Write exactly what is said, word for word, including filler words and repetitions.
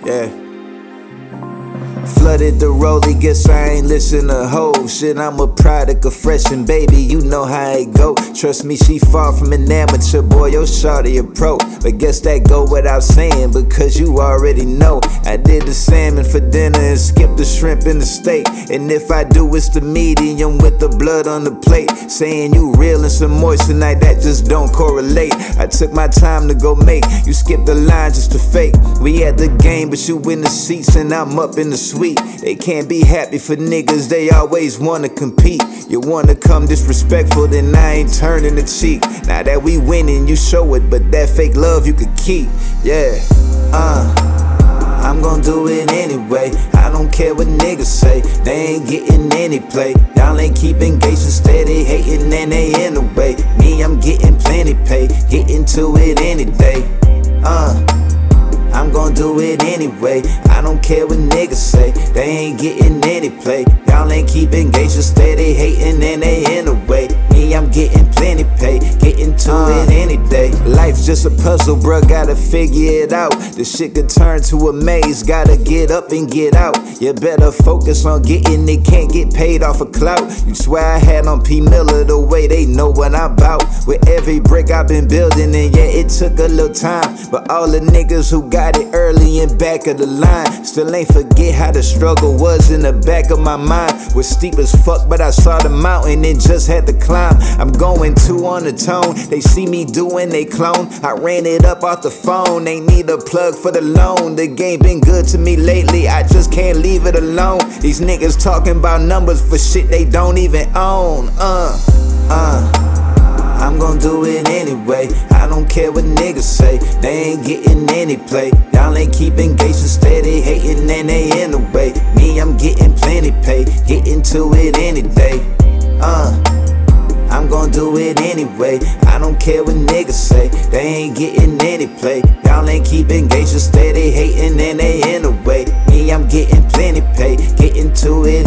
Yeah. Flooded the rollie, guess I ain't listen to hoe shit. I'm a product of fresh and baby, you know how it go. Trust me, she far from an amateur, boy, your shawty a pro. But guess that go without saying, because you already know I did the salmon for dinner and skipped the shrimp in the steak. And if I do, it's the medium with the blood on the plate. Saying you real and some moist tonight, that just don't correlate. I took my time to go make you skip the line just to fake. We at the game, but you in the seats and I'm up in the suite. They can't be happy for niggas, they always wanna compete. You wanna come disrespectful, then I ain't turning the cheek. Now that we winning, you show it, but that fake love you could keep. Yeah, uh I'm gon' do it anyway. I don't care what niggas say, they ain't getting any play. Y'all ain't keep engaged, steady hating and they in the way. Me, I'm getting plenty pay, getting to it any day. Uh I'm gon' do it anyway. I don't care what niggas say, they ain't getting any play. Y'all ain't keep engaged, steady hating and they in the way. Me, I'm getting plenty pay, getting to uh, it any day. Life's just a puzzle, bruh, gotta figure it out. This shit could turn to a maze, gotta get up and get out. You better focus on getting it, can't get paid off of clout. You swear I had on P. Miller the way they know what I'm about. With every brick I've been building, and yeah, it took a little time. But all the niggas who got it early and back of the line still ain't forget how the struggle was in the back of my mind. Was steep as fuck, but I saw the mountain and just had to climb. I'm going two on the tone, they see me doing they clone. I ran it up off the phone, they need a plug for the loan. The game been good to me lately, I just can't leave it alone. These niggas talking about numbers for shit they don't even own. Uh, uh I'm gon' do it anyway. I don't care what niggas say, they ain't getting any play. Y'all ain't keep engaged, steady hating and they in the way. Me, I'm getting plenty pay, getting to it any day. Uh I'm gon' do it anyway. I don't care what niggas say, they ain't getting any play. Y'all ain't keep engaged, steady hating and they in the way. Me, I'm getting plenty pay, getting to it